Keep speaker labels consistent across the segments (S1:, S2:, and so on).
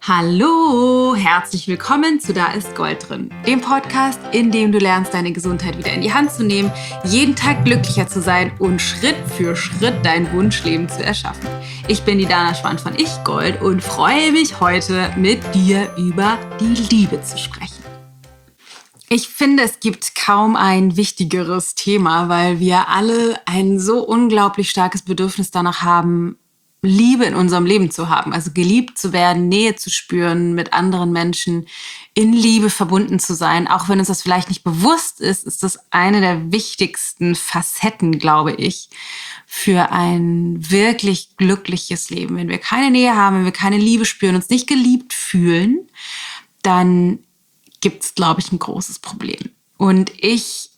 S1: Hallo, herzlich willkommen zu Da ist Gold drin, dem Podcast, in dem du lernst, deine Gesundheit wieder in die Hand zu nehmen, jeden Tag glücklicher zu sein und Schritt für Schritt dein Wunschleben zu erschaffen. Ich bin die Dana Schwand von Ich Gold und freue mich heute mit dir über die Liebe zu sprechen. Ich finde, es gibt kaum ein wichtigeres Thema, weil wir alle ein so unglaublich starkes Bedürfnis danach haben, Liebe in unserem Leben zu haben, also geliebt zu werden, Nähe zu spüren, mit anderen Menschen in Liebe verbunden zu sein. Auch wenn uns das vielleicht nicht bewusst ist, ist das eine der wichtigsten Facetten, glaube ich, für ein wirklich glückliches Leben. Wenn wir keine Nähe haben, wenn wir keine Liebe spüren, uns nicht geliebt fühlen, dann gibt es, glaube ich, ein großes Problem. Und ich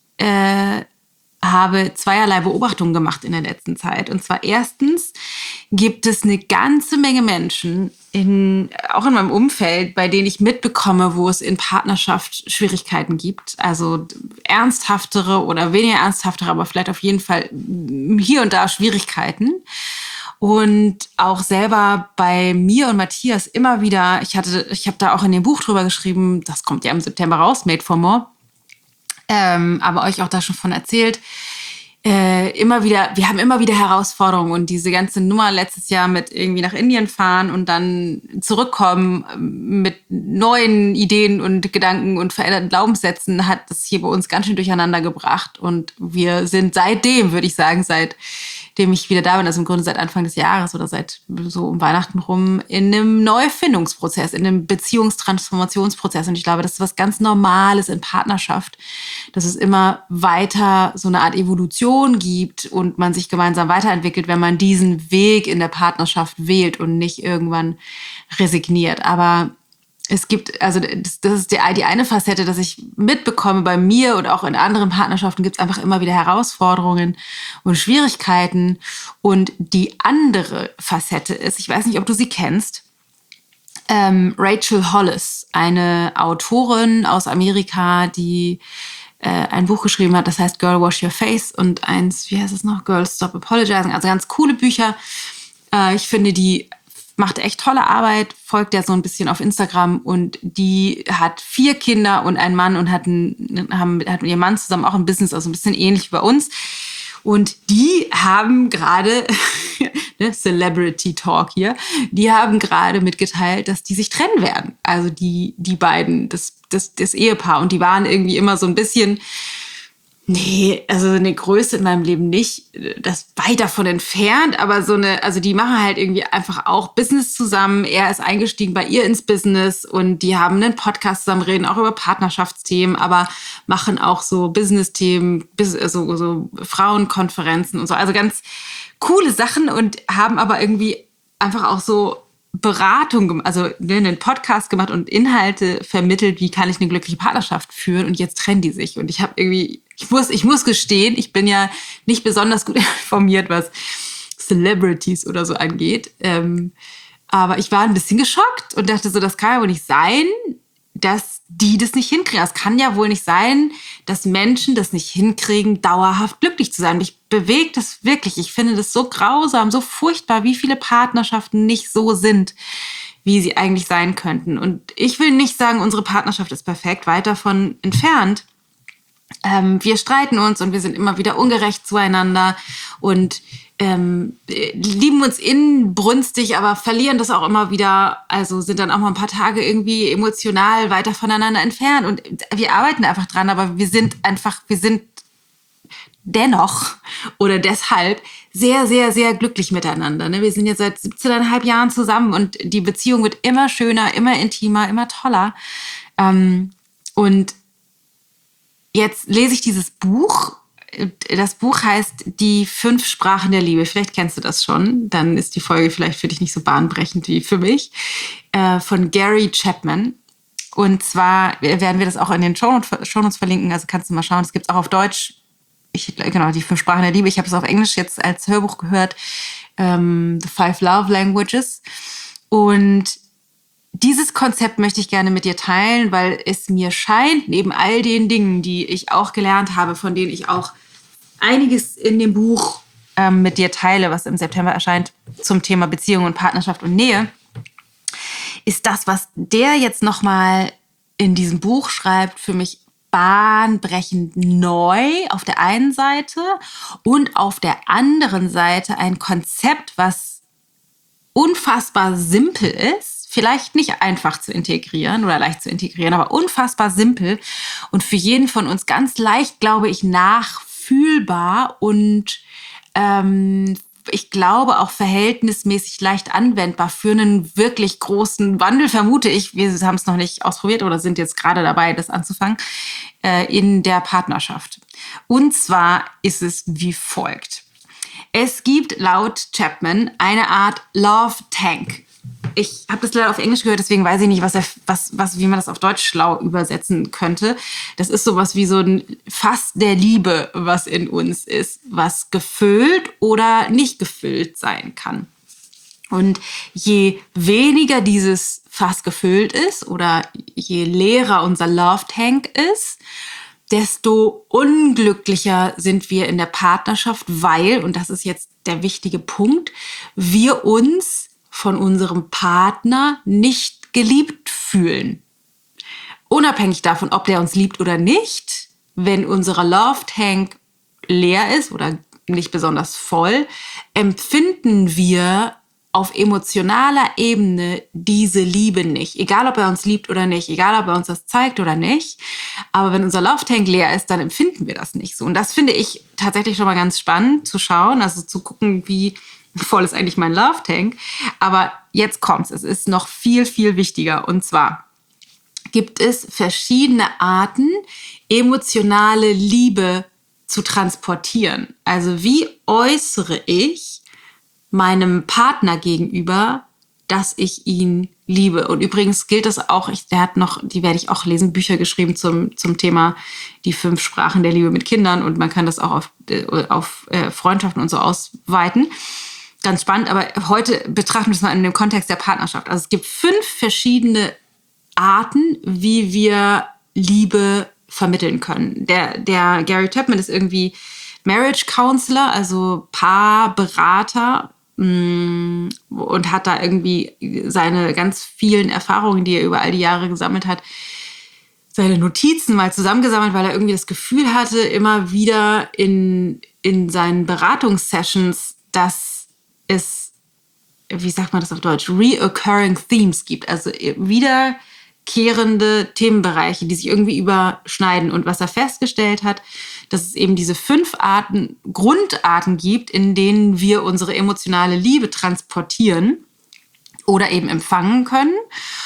S1: habe zweierlei Beobachtungen gemacht in der letzten Zeit. Und zwar erstens gibt es eine ganze Menge Menschen, auch in meinem Umfeld, bei denen ich mitbekomme, wo es in Partnerschaft Schwierigkeiten gibt. Also ernsthaftere oder weniger ernsthaftere, aber vielleicht auf jeden Fall hier und da Schwierigkeiten. Und auch selber bei mir und Matthias immer wieder, ich habe da auch in dem Buch drüber geschrieben, das kommt ja im September raus, Made for More, aber euch auch da schon von erzählt, wir haben immer wieder Herausforderungen und diese ganze Nummer letztes Jahr mit irgendwie nach Indien fahren und dann zurückkommen mit neuen Ideen und Gedanken und veränderten Glaubenssätzen hat das hier bei uns ganz schön durcheinander gebracht und wir sind seitdem, würde ich sagen, seitdem ich wieder da bin, also im Grunde seit Anfang des Jahres oder seit so um Weihnachten rum, in einem Neufindungsprozess, in einem Beziehungstransformationsprozess. Und ich glaube, das ist was ganz Normales in Partnerschaft, dass es immer weiter so eine Art Evolution gibt und man sich gemeinsam weiterentwickelt, wenn man diesen Weg in der Partnerschaft wählt und nicht irgendwann resigniert. Aber es gibt, also das ist die eine Facette, dass ich mitbekomme bei mir und auch in anderen Partnerschaften gibt es einfach immer wieder Herausforderungen und Schwierigkeiten. Und die andere Facette ist, ich weiß nicht, ob du sie kennst, Rachel Hollis, eine Autorin aus Amerika, die ein Buch geschrieben hat, das heißt Girl, Wash Your Face und eins, wie heißt es noch, Girl, Stop Apologizing, also ganz coole Bücher. Ich finde, die macht echt tolle Arbeit, folgt ja so ein bisschen auf Instagram und die hat 4 Kinder und einen Mann und hat mit ihrem Mann zusammen auch ein Business, also ein bisschen ähnlich wie bei uns. Und die haben gerade, Celebrity Talk hier, die haben gerade mitgeteilt, dass die sich trennen werden. Also die beiden, das Ehepaar. Und die waren irgendwie immer so ein bisschen, nee, also eine Größe in meinem Leben nicht, das weit davon entfernt, aber also die machen halt irgendwie einfach auch Business zusammen. Er ist eingestiegen bei ihr ins Business und die haben einen Podcast zusammen, reden auch über Partnerschaftsthemen, aber machen auch so Business-Themen, so Frauenkonferenzen und so. Also ganz coole Sachen und haben aber irgendwie einfach auch so Beratung, also einen Podcast gemacht und Inhalte vermittelt, wie kann ich eine glückliche Partnerschaft führen und jetzt trennen die sich. Und ich habe irgendwie, ich muss gestehen, ich bin ja nicht besonders gut informiert, was Celebrities oder so angeht. Aber ich war ein bisschen geschockt und dachte so, das kann ja wohl nicht sein, dass die das nicht hinkriegen. Es kann ja wohl nicht sein, dass Menschen das nicht hinkriegen, dauerhaft glücklich zu sein. Mich bewegt das wirklich. Ich finde das so grausam, so furchtbar, wie viele Partnerschaften nicht so sind, wie sie eigentlich sein könnten. Und ich will nicht sagen, unsere Partnerschaft ist perfekt, weit davon entfernt. Wir streiten uns und wir sind immer wieder ungerecht zueinander und lieben uns inbrünstig, aber verlieren das auch immer wieder. Also sind dann auch mal ein paar Tage irgendwie emotional weiter voneinander entfernt. Und wir arbeiten einfach dran, aber wir sind dennoch oder deshalb sehr, sehr, sehr glücklich miteinander. Ne? Wir sind jetzt seit 17,5 Jahren zusammen und die Beziehung wird immer schöner, immer intimer, immer toller. Und jetzt lese ich dieses Buch. Das Buch heißt Die 5 Sprachen der Liebe. Vielleicht kennst du das schon. Dann ist die Folge vielleicht für dich nicht so bahnbrechend wie für mich. Von Gary Chapman. Und zwar werden wir das auch in den Shownotes verlinken. Also kannst du mal schauen. Es gibt es auch auf Deutsch. Die 5 Sprachen der Liebe. Ich habe es auf Englisch jetzt als Hörbuch gehört. The 5 Love Languages. Und dieses Konzept möchte ich gerne mit dir teilen, weil es mir scheint, neben all den Dingen, die ich auch gelernt habe, von denen ich auch einiges in dem Buch mit dir teile, was im September erscheint, zum Thema Beziehung und Partnerschaft und Nähe, ist das, was der jetzt nochmal in diesem Buch schreibt, für mich bahnbrechend neu auf der einen Seite und auf der anderen Seite ein Konzept, was unfassbar simpel ist, vielleicht nicht einfach zu integrieren oder leicht zu integrieren, aber unfassbar simpel und für jeden von uns ganz leicht, glaube ich, nachfühlbar und ich glaube auch verhältnismäßig leicht anwendbar für einen wirklich großen Wandel, vermute ich. Wir haben es noch nicht ausprobiert oder sind jetzt gerade dabei, das anzufangen, in der Partnerschaft. Und zwar ist es wie folgt. Es gibt laut Chapman eine Art Love Tank. Ich habe das leider auf Englisch gehört, deswegen weiß ich nicht, wie man das auf Deutsch schlau übersetzen könnte. Das ist sowas wie so ein Fass der Liebe, was in uns ist, was gefüllt oder nicht gefüllt sein kann. Und je weniger dieses Fass gefüllt ist oder je leerer unser Love Tank ist, desto unglücklicher sind wir in der Partnerschaft, weil, und das ist jetzt der wichtige Punkt, wir uns von unserem Partner nicht geliebt fühlen. Unabhängig davon, ob der uns liebt oder nicht, wenn unser Love Tank leer ist oder nicht besonders voll, empfinden wir auf emotionaler Ebene diese Liebe nicht. Egal, ob er uns liebt oder nicht, egal, ob er uns das zeigt oder nicht. Aber wenn unser Love Tank leer ist, dann empfinden wir das nicht so. Und das finde ich tatsächlich schon mal ganz spannend zu schauen, also zu gucken, wie voll ist eigentlich mein Love Tank. Aber jetzt kommt's. Es ist noch viel, viel wichtiger. Und zwar gibt es verschiedene Arten, emotionale Liebe zu transportieren. Also wie äußere ich meinem Partner gegenüber, dass ich ihn liebe? Und übrigens gilt das auch, der hat noch, die werde ich auch lesen, Bücher geschrieben zum Thema die 5 Sprachen der Liebe mit Kindern. Und man kann das auch auf Freundschaften und so ausweiten. Ganz spannend, aber heute betrachten wir es mal in dem Kontext der Partnerschaft. Also es gibt 5 verschiedene Arten, wie wir Liebe vermitteln können. Der Gary Chapman ist irgendwie Marriage Counselor, also Paarberater, und hat da irgendwie seine ganz vielen Erfahrungen, die er über all die Jahre gesammelt hat, seine Notizen mal zusammengesammelt, weil er irgendwie das Gefühl hatte, immer wieder in seinen Beratungssessions, dass es, wie sagt man das auf Deutsch, reoccurring themes gibt, also wiederkehrende Themenbereiche, die sich irgendwie überschneiden. Und was er festgestellt hat, dass es eben diese 5 Grundarten gibt, in denen wir unsere emotionale Liebe transportieren oder eben empfangen können.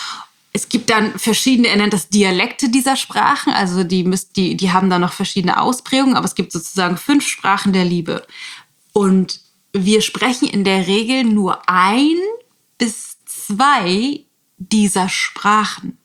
S1: Es gibt dann verschiedene, er nennt das Dialekte dieser Sprachen, also die haben dann noch verschiedene Ausprägungen, aber es gibt sozusagen 5 Sprachen der Liebe. Und wir sprechen in der Regel nur 1 bis 2 dieser Sprachen.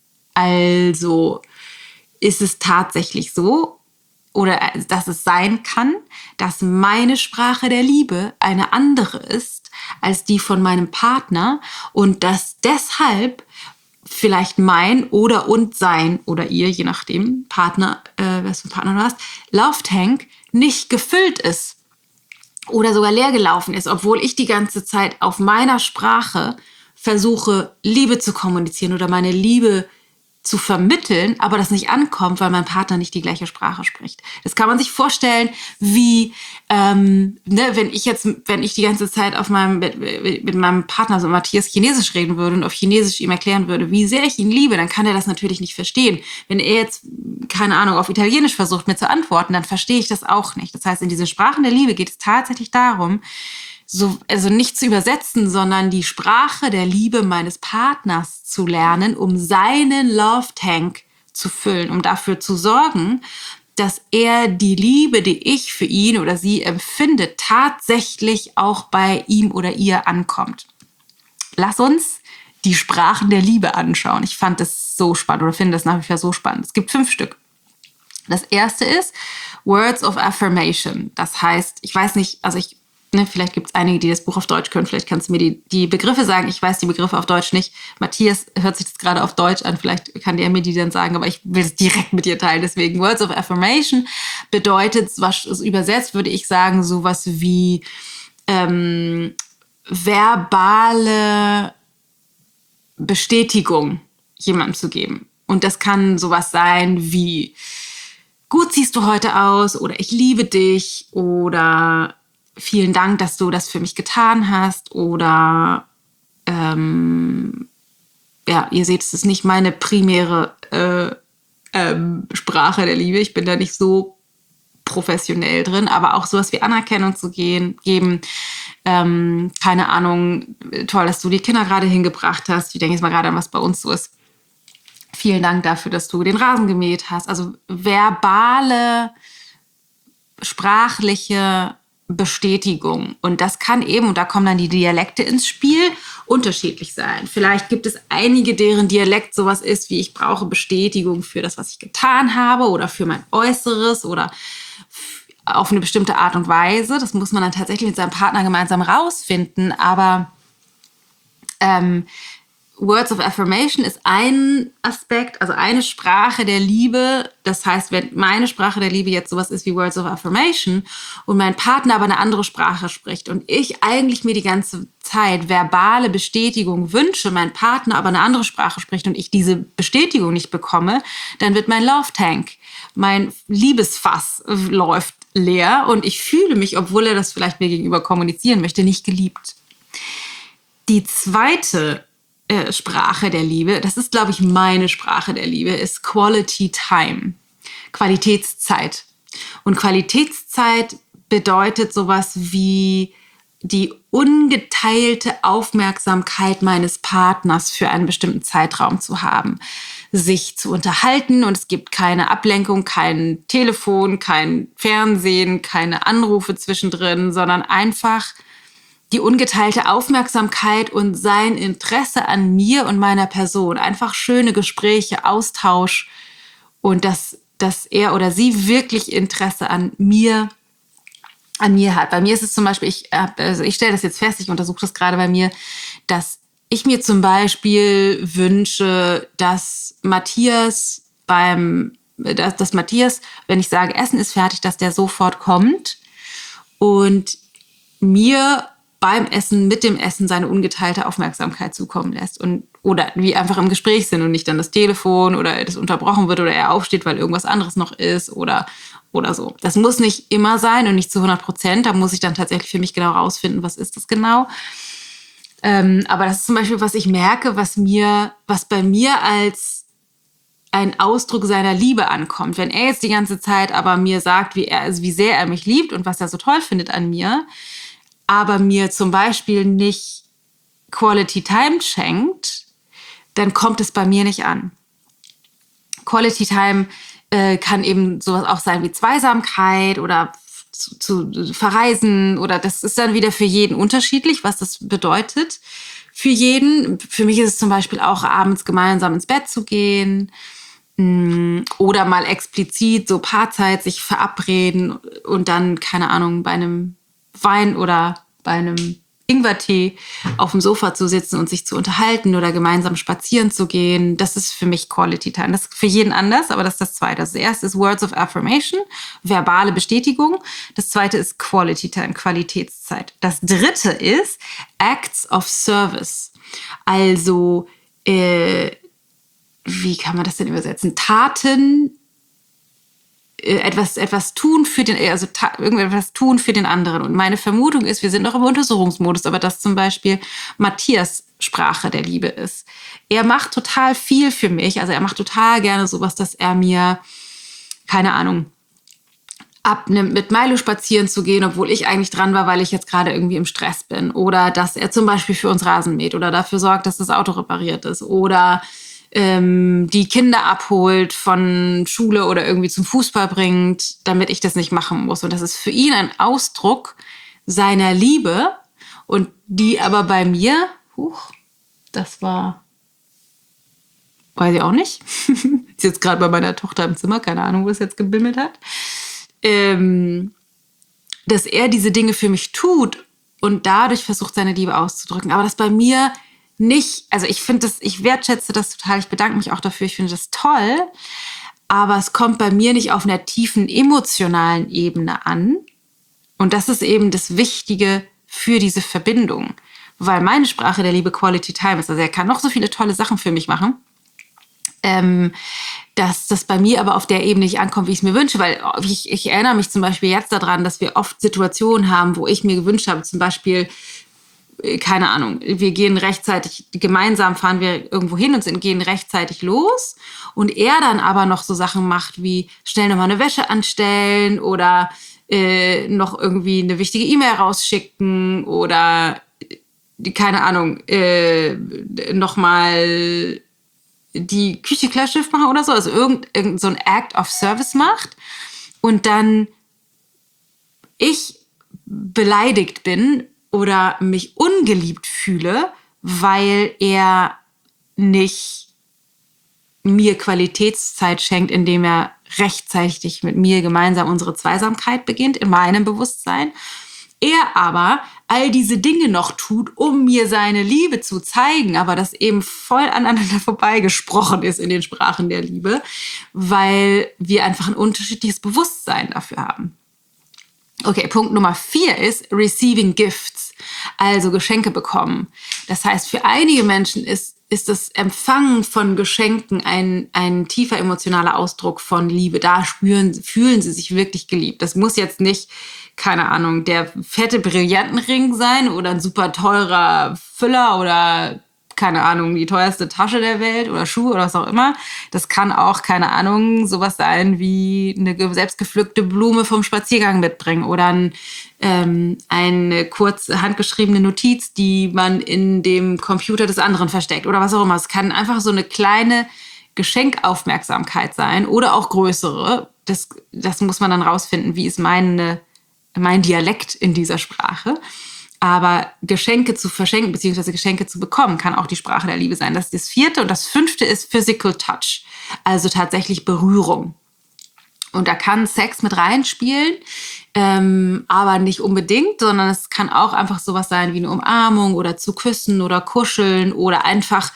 S1: Also ist es tatsächlich so, oder dass es sein kann, dass meine Sprache der Liebe eine andere ist als die von meinem Partner und dass deshalb vielleicht mein und sein oder ihr, je nachdem, Partner, was für ein Partner du hast, Love Tank nicht gefüllt ist oder sogar leer gelaufen ist, obwohl ich die ganze Zeit auf meiner Sprache versuche, Liebe zu kommunizieren oder meine Liebe zu vermitteln, aber das nicht ankommt, weil mein Partner nicht die gleiche Sprache spricht. Das kann man sich vorstellen, wie wenn ich die ganze Zeit mit meinem Partner, so Matthias, Chinesisch reden würde und auf Chinesisch ihm erklären würde, wie sehr ich ihn liebe, dann kann er das natürlich nicht verstehen. Wenn er jetzt, keine Ahnung, auf Italienisch versucht, mir zu antworten, dann verstehe ich das auch nicht. Das heißt, in diesen Sprachen der Liebe geht es tatsächlich darum, also nicht zu übersetzen, sondern die Sprache der Liebe meines Partners zu lernen, um seinen Love Tank zu füllen, um dafür zu sorgen, dass er die Liebe, die ich für ihn oder sie empfinde, tatsächlich auch bei ihm oder ihr ankommt. Lass uns die Sprachen der Liebe anschauen. Ich fand das so spannend oder finde das nach wie vor so spannend. Es gibt 5 Stück. Das erste ist Words of Affirmation. Das heißt, ich weiß nicht, vielleicht gibt es einige, die das Buch auf Deutsch können. Vielleicht kannst du mir die Begriffe sagen. Ich weiß die Begriffe auf Deutsch nicht. Matthias hört sich das gerade auf Deutsch an. Vielleicht kann der mir die dann sagen, aber ich will es direkt mit dir teilen. Deswegen Words of Affirmation bedeutet, was übersetzt, würde ich sagen, sowas wie verbale Bestätigung jemandem zu geben. Und das kann sowas sein wie, gut siehst du heute aus oder ich liebe dich oder vielen Dank, dass du das für mich getan hast oder ja, ihr seht, es ist nicht meine primäre Sprache der Liebe. Ich bin da nicht so professionell drin, aber auch sowas wie Anerkennung zu geben. Keine Ahnung, toll, dass du die Kinder gerade hingebracht hast. Ich denke jetzt mal gerade an, was bei uns so ist. Vielen Dank dafür, dass du den Rasen gemäht hast. Also verbale, sprachliche Bestätigung. Und das kann eben, und da kommen dann die Dialekte ins Spiel, unterschiedlich sein. Vielleicht gibt es einige, deren Dialekt sowas ist, wie ich brauche Bestätigung für das, was ich getan habe oder für mein Äußeres oder auf eine bestimmte Art und Weise. Das muss man dann tatsächlich mit seinem Partner gemeinsam rausfinden. Aber Words of Affirmation ist ein Aspekt, also eine Sprache der Liebe. Das heißt, wenn meine Sprache der Liebe jetzt sowas ist wie Words of Affirmation und mein Partner aber eine andere Sprache spricht und ich eigentlich mir die ganze Zeit verbale Bestätigung wünsche, mein Partner aber eine andere Sprache spricht und ich diese Bestätigung nicht bekomme, dann wird mein Love Tank, mein Liebesfass läuft leer und ich fühle mich, obwohl er das vielleicht mir gegenüber kommunizieren möchte, nicht geliebt. Die zweite Sprache der Liebe, das ist, glaube ich, meine Sprache der Liebe, ist Quality Time, Qualitätszeit. Und Qualitätszeit bedeutet sowas wie die ungeteilte Aufmerksamkeit meines Partners für einen bestimmten Zeitraum zu haben, sich zu unterhalten und es gibt keine Ablenkung, kein Telefon, kein Fernsehen, keine Anrufe zwischendrin, sondern einfach die ungeteilte Aufmerksamkeit und sein Interesse an mir und meiner Person. Einfach schöne Gespräche, Austausch und dass er oder sie wirklich Interesse an mir hat. Bei mir ist es zum Beispiel, ich stelle das jetzt fest, ich untersuche das gerade bei mir, dass ich mir zum Beispiel wünsche, dass Matthias, wenn ich sage, Essen ist fertig, dass der sofort kommt und mir beim Essen, mit dem Essen seine ungeteilte Aufmerksamkeit zukommen lässt. Oder wir einfach im Gespräch sind und nicht dann das Telefon oder das unterbrochen wird oder er aufsteht, weil irgendwas anderes noch ist oder so. Das muss nicht immer sein und nicht zu 100%. Da muss ich dann tatsächlich für mich genau rausfinden, was ist das genau. Aber das ist zum Beispiel, was ich merke, was bei mir als ein Ausdruck seiner Liebe ankommt. Wenn er jetzt die ganze Zeit aber mir sagt, wie sehr er mich liebt und was er so toll findet an mir, aber mir zum Beispiel nicht Quality Time schenkt, dann kommt es bei mir nicht an. Quality Time kann eben sowas auch sein wie Zweisamkeit oder zu verreisen oder das ist dann wieder für jeden unterschiedlich, was das bedeutet. Für jeden. Für mich ist es zum Beispiel auch abends gemeinsam ins Bett zu gehen oder mal explizit so Paarzeit sich verabreden und dann, keine Ahnung, bei einem Wein oder bei einem Ingwertee auf dem Sofa zu sitzen und sich zu unterhalten oder gemeinsam spazieren zu gehen. Das ist für mich Quality Time. Das ist für jeden anders, aber das ist das Zweite. Das erste ist Words of Affirmation, verbale Bestätigung. Das Zweite ist Quality Time, Qualitätszeit. Das Dritte ist Acts of Service. Also, wie kann man das denn übersetzen? Taten, etwas tun für den, also irgendetwas tun für den anderen. Und meine Vermutung ist, wir sind noch im Untersuchungsmodus, aber dass zum Beispiel Matthias Sprache der Liebe ist. Er macht total viel für mich, also er macht total gerne sowas, dass er mir, keine Ahnung, abnimmt, mit Milo spazieren zu gehen, obwohl ich eigentlich dran war, weil ich jetzt gerade irgendwie im Stress bin. Oder dass er zum Beispiel für uns Rasen mäht oder dafür sorgt, dass das Auto repariert ist. Oder die Kinder abholt von Schule oder irgendwie zum Fußball bringt, damit ich das nicht machen muss. Und das ist für ihn ein Ausdruck seiner Liebe und die aber bei mir, das war, weiß ich auch nicht, ist jetzt gerade bei meiner Tochter im Zimmer, keine Ahnung, wo es jetzt gebimmelt hat, dass er diese Dinge für mich tut und dadurch versucht, seine Liebe auszudrücken. Aber das bei mir nicht, also ich wertschätze das total, ich bedanke mich auch dafür, ich finde das toll, aber es kommt bei mir nicht auf einer tiefen emotionalen Ebene an und das ist eben das Wichtige für diese Verbindung, weil meine Sprache der Liebe Quality Time ist. Also er kann noch so viele tolle Sachen für mich machen. Dass das bei mir aber auf der Ebene nicht ankommt, wie ich es mir wünsche, weil ich erinnere mich zum Beispiel jetzt daran, dass wir oft Situationen haben, wo ich mir gewünscht habe, zum Beispiel, keine Ahnung, wir gehen rechtzeitig, gemeinsam fahren wir irgendwo hin und gehen rechtzeitig los und er dann aber noch so Sachen macht, wie schnell nochmal eine Wäsche anstellen oder noch irgendwie eine wichtige E-Mail rausschicken oder, keine Ahnung, nochmal die Küche klar Schiff machen oder so, also irgend so ein Act of Service macht und dann ich beleidigt bin oder mich ungeliebt fühle, weil er nicht mir Qualitätszeit schenkt, indem er rechtzeitig mit mir gemeinsam unsere Zweisamkeit beginnt, in meinem Bewusstsein. Er aber all diese Dinge noch tut, um mir seine Liebe zu zeigen, aber das eben voll aneinander vorbeigesprochen ist in den Sprachen der Liebe, weil wir einfach ein unterschiedliches Bewusstsein dafür haben. Okay, Punkt Nummer 4 ist Receiving Gifts, also Geschenke bekommen. Das heißt, für einige Menschen ist das Empfangen von Geschenken ein tiefer emotionaler Ausdruck von Liebe. Da fühlen sie sich wirklich geliebt. Das muss jetzt nicht, keine Ahnung, der fette Brillantenring sein oder ein super teurer Füller oder, keine Ahnung, die teuerste Tasche der Welt oder Schuhe oder was auch immer. Das kann auch, keine Ahnung, sowas sein wie eine selbstgepflückte Blume vom Spaziergang mitbringen oder eine kurz handgeschriebene Notiz, die man in dem Computer des anderen versteckt oder was auch immer. Es kann einfach so eine kleine Geschenkaufmerksamkeit sein oder auch größere. Das muss man dann rausfinden, wie ist mein Dialekt in dieser Sprache. Aber Geschenke zu verschenken bzw. Geschenke zu bekommen, kann auch die Sprache der Liebe sein. Das ist das 4. Und das 5. ist Physical Touch, also tatsächlich Berührung. Und da kann Sex mit reinspielen, aber nicht unbedingt, sondern es kann auch einfach sowas sein wie eine Umarmung oder zu küssen oder kuscheln oder einfach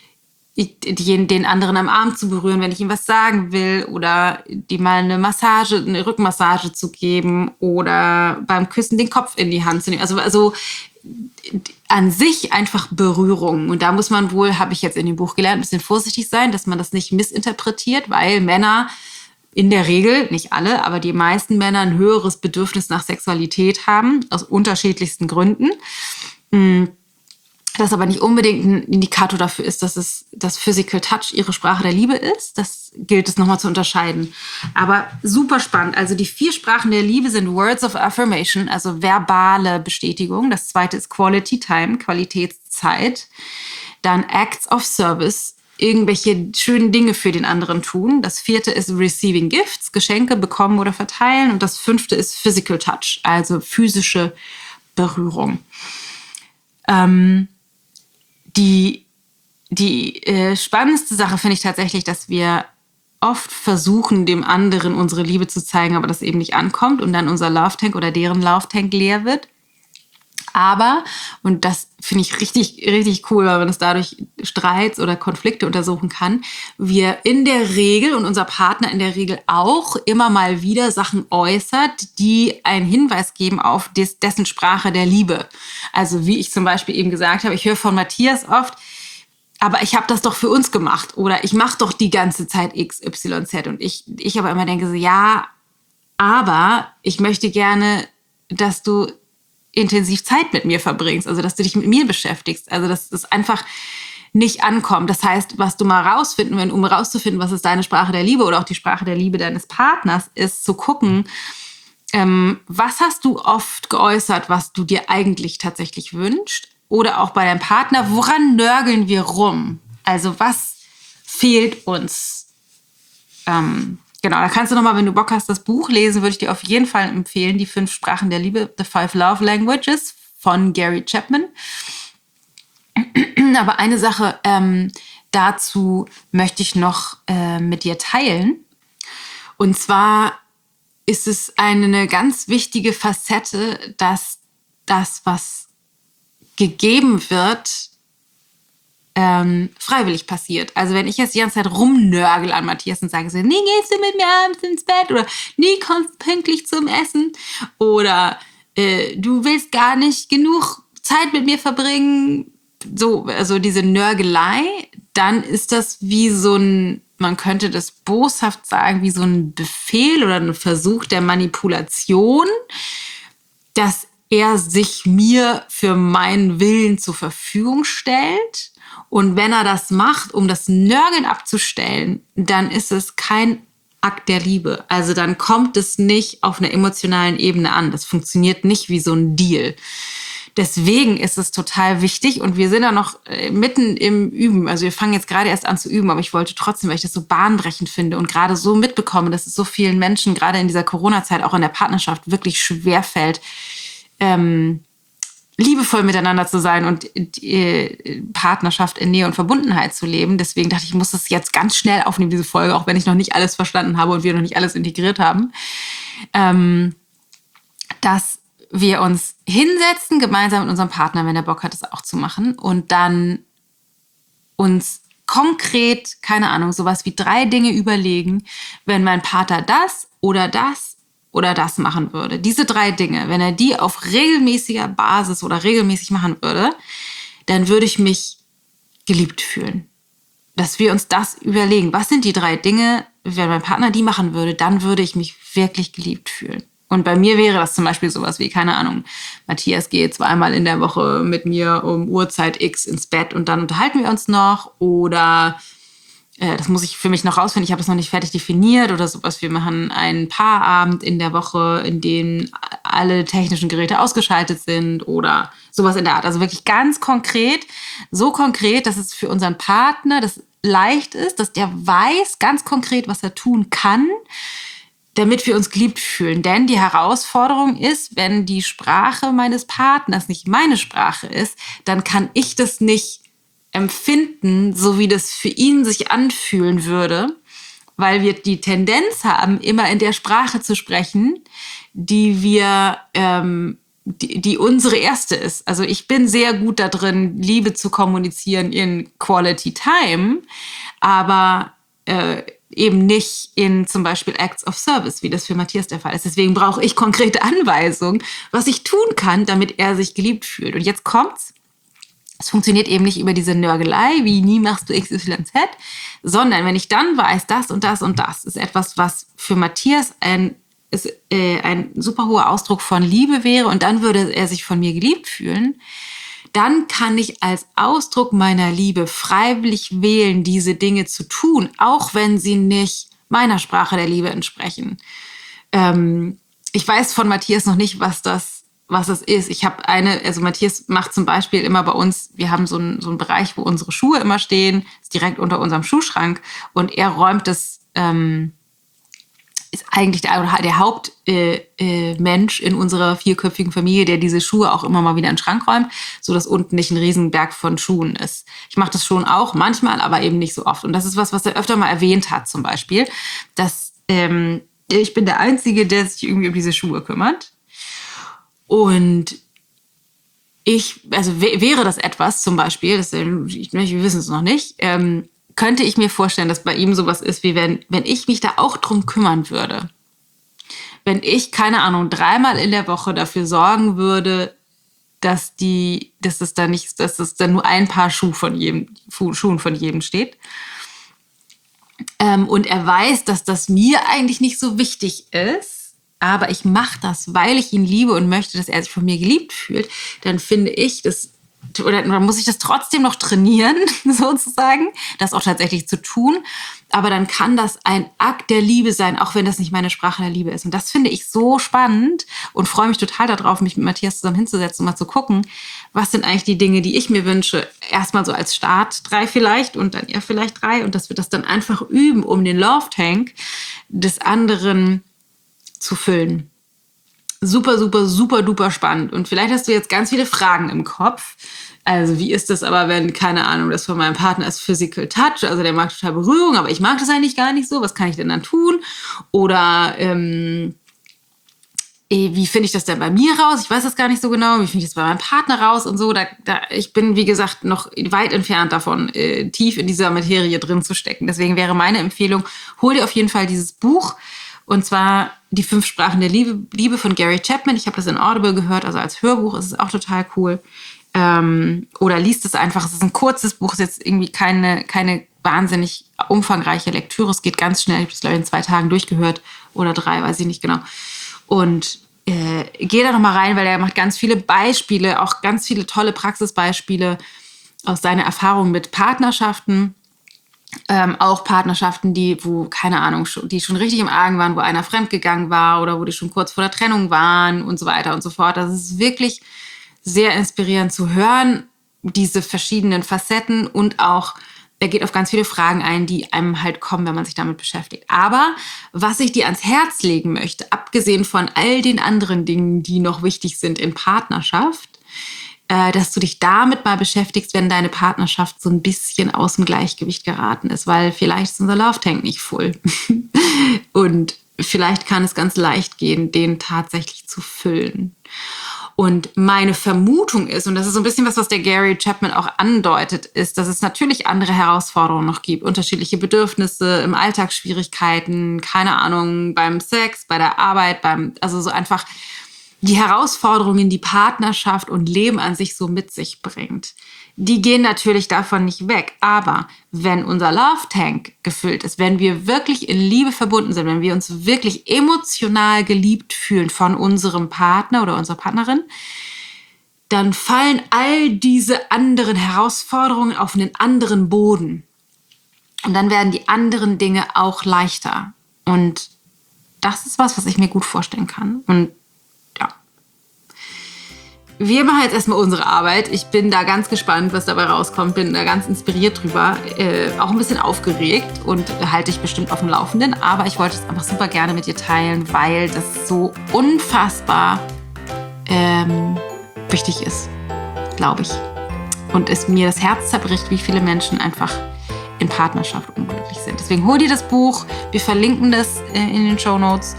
S1: den anderen am Arm zu berühren, wenn ich ihm was sagen will oder die mal eine Rückenmassage zu geben oder beim Küssen den Kopf in die Hand zu nehmen. Also an sich einfach Berührung. Und da muss man wohl, habe ich jetzt in dem Buch gelernt, ein bisschen vorsichtig sein, dass man das nicht missinterpretiert, weil Männer in der Regel, nicht alle, aber die meisten Männer ein höheres Bedürfnis nach Sexualität haben, aus unterschiedlichsten Gründen. Das aber nicht unbedingt ein Indikator dafür ist, dass Physical Touch ihre Sprache der Liebe ist. Das gilt es nochmal zu unterscheiden. Aber super spannend. Also die 4 Sprachen der Liebe sind Words of Affirmation, also verbale Bestätigung. Das 2. ist Quality Time, Qualitätszeit. Dann Acts of Service, irgendwelche schönen Dinge für den anderen tun. Das 4. ist Receiving Gifts, Geschenke bekommen oder verteilen. Und das 5. ist Physical Touch, also physische Berührung. Die spannendste Sache finde ich tatsächlich, dass wir oft versuchen, dem anderen unsere Liebe zu zeigen, aber das eben nicht ankommt und dann unser Love Tank oder deren Love Tank leer wird. Aber, und das finde ich richtig, richtig cool, weil man das dadurch Streits oder Konflikte untersuchen kann, wir in der Regel und unser Partner in der Regel auch immer mal wieder Sachen äußert, die einen Hinweis geben auf dessen Sprache der Liebe. Also wie ich zum Beispiel eben gesagt habe, ich höre von Matthias oft, aber ich habe das doch für uns gemacht oder ich mache doch die ganze Zeit X, Y, Z. Und ich aber immer denke so, ja, aber ich möchte gerne, dass du intensiv Zeit mit mir verbringst, also dass du dich mit mir beschäftigst, also dass das einfach nicht ankommt. Das heißt, um rauszufinden, was ist deine Sprache der Liebe oder auch die Sprache der Liebe deines Partners, ist zu gucken, was hast du oft geäußert, was du dir eigentlich tatsächlich wünschst oder auch bei deinem Partner, woran nörgeln wir rum? Also was fehlt uns? Genau, da kannst du nochmal, wenn du Bock hast, das Buch lesen, würde ich dir auf jeden Fall empfehlen, die 5 Sprachen der Liebe, The 5 Love Languages von Gary Chapman. Aber eine Sache dazu möchte ich noch mit dir teilen. Und zwar ist es eine ganz wichtige Facette, dass das, was gegeben wird, freiwillig passiert. Also wenn ich jetzt die ganze Zeit rumnörgel an Matthias und sage so, nie gehst du mit mir abends ins Bett oder nie kommst pünktlich zum Essen oder du willst gar nicht genug Zeit mit mir verbringen, so, also diese Nörgelei, dann ist das wie so ein, man könnte das boshaft sagen, wie so ein Befehl oder ein Versuch der Manipulation, dass er sich mir für meinen Willen zur Verfügung stellt. Und wenn er das macht, um das Nörgeln abzustellen, dann ist es kein Akt der Liebe. Also dann kommt es nicht auf einer emotionalen Ebene an. Das funktioniert nicht wie so ein Deal. Deswegen ist es total wichtig und wir sind da noch mitten im Üben. Also wir fangen jetzt gerade erst an zu üben, aber ich wollte trotzdem, weil ich das so bahnbrechend finde und gerade so mitbekomme, dass es so vielen Menschen gerade in dieser Corona-Zeit auch in der Partnerschaft wirklich schwerfällt, liebevoll miteinander zu sein und Partnerschaft in Nähe und Verbundenheit zu leben. Deswegen dachte ich, ich muss das jetzt ganz schnell aufnehmen, diese Folge, auch wenn ich noch nicht alles verstanden habe und wir noch nicht alles integriert haben. Dass wir uns hinsetzen, gemeinsam mit unserem Partner, wenn der Bock hat, das auch zu machen und dann uns konkret, keine Ahnung, sowas wie 3 Dinge überlegen, wenn mein Partner das oder das oder das machen würde. Diese 3 Dinge, wenn er die auf regelmäßiger Basis oder regelmäßig machen würde, dann würde ich mich geliebt fühlen. Dass wir uns das überlegen. Was sind die 3 Dinge, wenn mein Partner die machen würde, dann würde ich mich wirklich geliebt fühlen. Und bei mir wäre das zum Beispiel sowas wie, keine Ahnung, Matthias geht 2-mal in der Woche mit mir um Uhrzeit X ins Bett und dann unterhalten wir uns noch. Oder, das muss ich für mich noch rausfinden, ich habe das noch nicht fertig definiert. Oder sowas, wir machen einen Paarabend in der Woche, in dem alle technischen Geräte ausgeschaltet sind oder sowas in der Art. Also wirklich ganz konkret, so konkret, dass es für unseren Partner das leicht ist, dass der weiß ganz konkret, was er tun kann, damit wir uns geliebt fühlen. Denn die Herausforderung ist, wenn die Sprache meines Partners nicht meine Sprache ist, dann kann ich das nicht empfinden, so wie das für ihn sich anfühlen würde, weil wir die Tendenz haben, immer in der Sprache zu sprechen, die wir, die unsere erste ist. Also ich bin sehr gut da drin, Liebe zu kommunizieren in Quality Time, aber eben nicht in zum Beispiel Acts of Service, wie das für Matthias der Fall ist. Deswegen brauche ich konkrete Anweisungen, was ich tun kann, damit er sich geliebt fühlt. Und jetzt kommt's. Es funktioniert eben nicht über diese Nörgelei, wie nie machst du XYZ, sondern wenn ich dann weiß, das und das und das ist etwas, was für Matthias ein super hoher Ausdruck von Liebe wäre und dann würde er sich von mir geliebt fühlen, dann kann ich als Ausdruck meiner Liebe freiwillig wählen, diese Dinge zu tun, auch wenn sie nicht meiner Sprache der Liebe entsprechen. Ich weiß von Matthias noch nicht, was das ist. Ich habe also Matthias macht zum Beispiel immer bei uns, wir haben so einen Bereich, wo unsere Schuhe immer stehen, ist direkt unter unserem Schuhschrank und er räumt das, ist eigentlich der Hauptmensch in unserer 4-köpfigen Familie, der diese Schuhe auch immer mal wieder in den Schrank räumt, sodass unten nicht ein Riesenberg von Schuhen ist. Ich mache das schon auch manchmal, aber eben nicht so oft. Und das ist was er öfter mal erwähnt hat zum Beispiel, dass ich bin der Einzige, der sich irgendwie um diese Schuhe kümmert. Und wäre das etwas zum Beispiel, wir wissen es noch nicht, könnte ich mir vorstellen, dass bei ihm sowas ist, wie wenn ich mich da auch drum kümmern würde. Wenn ich, keine Ahnung, 3-mal in der Woche dafür sorgen würde, dass es da nur ein Paar Schuhen von jedem steht. Und er weiß, dass das mir eigentlich nicht so wichtig ist, aber ich mache das, weil ich ihn liebe und möchte, dass er sich von mir geliebt fühlt, dann finde ich das, oder dann muss ich das trotzdem noch trainieren, sozusagen, das auch tatsächlich zu tun. Aber dann kann das ein Akt der Liebe sein, auch wenn das nicht meine Sprache der Liebe ist. Und das finde ich so spannend und freue mich total darauf, mich mit Matthias zusammen hinzusetzen und mal zu gucken, was sind eigentlich die Dinge, die ich mir wünsche. Erstmal so als Start 3 vielleicht und dann er vielleicht 3. Und dass wir das dann einfach üben, um den Love Tank des anderen zu füllen. Super, super, super duper spannend. Und vielleicht hast du jetzt ganz viele Fragen im Kopf. Also wie ist das aber, wenn, keine Ahnung, das von meinem Partner ist Physical Touch, also der mag total Berührung, aber ich mag das eigentlich gar nicht so. Was kann ich denn dann tun? Oder wie finde ich das denn bei mir raus? Ich weiß das gar nicht so genau. Wie finde ich das bei meinem Partner raus und so? Ich bin, wie gesagt, noch weit entfernt davon, tief in dieser Materie drin zu stecken. Deswegen wäre meine Empfehlung, hol dir auf jeden Fall dieses Buch. Und zwar die 5 Sprachen der Liebe von Gary Chapman. Ich habe das in Audible gehört, also als Hörbuch ist es auch total cool. oder liest es einfach. Es ist ein kurzes Buch, es ist jetzt irgendwie keine wahnsinnig umfangreiche Lektüre. Es geht ganz schnell. Ich habe es, glaube ich, in 2 Tagen durchgehört oder 3, weiß ich nicht genau. Und geh da noch mal rein, weil er macht ganz viele Beispiele, auch ganz viele tolle Praxisbeispiele aus seiner Erfahrung mit Partnerschaften. Auch Partnerschaften, die schon richtig im Argen waren, wo einer fremdgegangen war oder wo die schon kurz vor der Trennung waren und so weiter und so fort. Das ist wirklich sehr inspirierend zu hören, diese verschiedenen Facetten, und auch er geht auf ganz viele Fragen ein, die einem halt kommen, wenn man sich damit beschäftigt. Aber was ich dir ans Herz legen möchte, abgesehen von all den anderen Dingen, die noch wichtig sind in Partnerschaft, dass du dich damit mal beschäftigst, wenn deine Partnerschaft so ein bisschen aus dem Gleichgewicht geraten ist, weil vielleicht ist unser Love Tank nicht voll. Und vielleicht kann es ganz leicht gehen, den tatsächlich zu füllen. Und meine Vermutung ist, und das ist so ein bisschen was der Gary Chapman auch andeutet, ist, dass es natürlich andere Herausforderungen noch gibt. Unterschiedliche Bedürfnisse, im Alltag Schwierigkeiten, keine Ahnung, beim Sex, bei der Arbeit, also so einfach die Herausforderungen, die Partnerschaft und Leben an sich so mit sich bringt. Die gehen natürlich davon nicht weg. Aber wenn unser Love Tank gefüllt ist, wenn wir wirklich in Liebe verbunden sind, wenn wir uns wirklich emotional geliebt fühlen von unserem Partner oder unserer Partnerin, dann fallen all diese anderen Herausforderungen auf einen anderen Boden. Und dann werden die anderen Dinge auch leichter. Und das ist was ich mir gut vorstellen kann. Und wir machen jetzt erstmal unsere Arbeit. Ich bin da ganz gespannt, was dabei rauskommt. Bin da ganz inspiriert drüber. Auch ein bisschen aufgeregt und halte dich bestimmt auf dem Laufenden. Aber ich wollte es einfach super gerne mit dir teilen, weil das so unfassbar wichtig ist, glaube ich. Und es mir das Herz zerbricht, wie viele Menschen einfach in Partnerschaft unglücklich sind. Deswegen hol dir das Buch. Wir verlinken das in den Shownotes.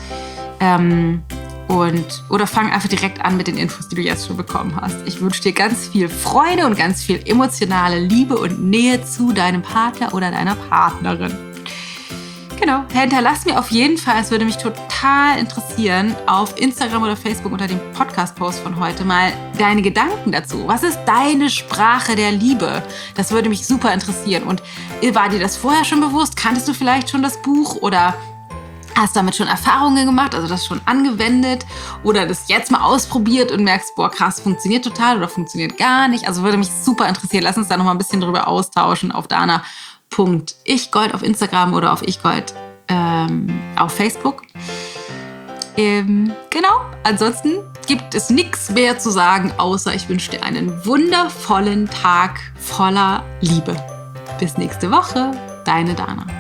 S1: Oder fang einfach direkt an mit den Infos, die du jetzt schon bekommen hast. Ich wünsche dir ganz viel Freude und ganz viel emotionale Liebe und Nähe zu deinem Partner oder deiner Partnerin. Genau, hinterlass mir auf jeden Fall, es würde mich total interessieren, auf Instagram oder Facebook unter dem Podcast-Post von heute mal deine Gedanken dazu. Was ist deine Sprache der Liebe? Das würde mich super interessieren. Und war dir das vorher schon bewusst? Kanntest du vielleicht schon das Buch oder hast damit schon Erfahrungen gemacht, also das schon angewendet oder das jetzt mal ausprobiert und merkst, boah krass, funktioniert total oder funktioniert gar nicht. Also würde mich super interessieren. Lass uns da noch mal ein bisschen drüber austauschen auf dana.ichgold auf Instagram oder auf ichgold auf Facebook. Genau, ansonsten gibt es nichts mehr zu sagen, außer ich wünsche dir einen wundervollen Tag voller Liebe. Bis nächste Woche, deine Dana.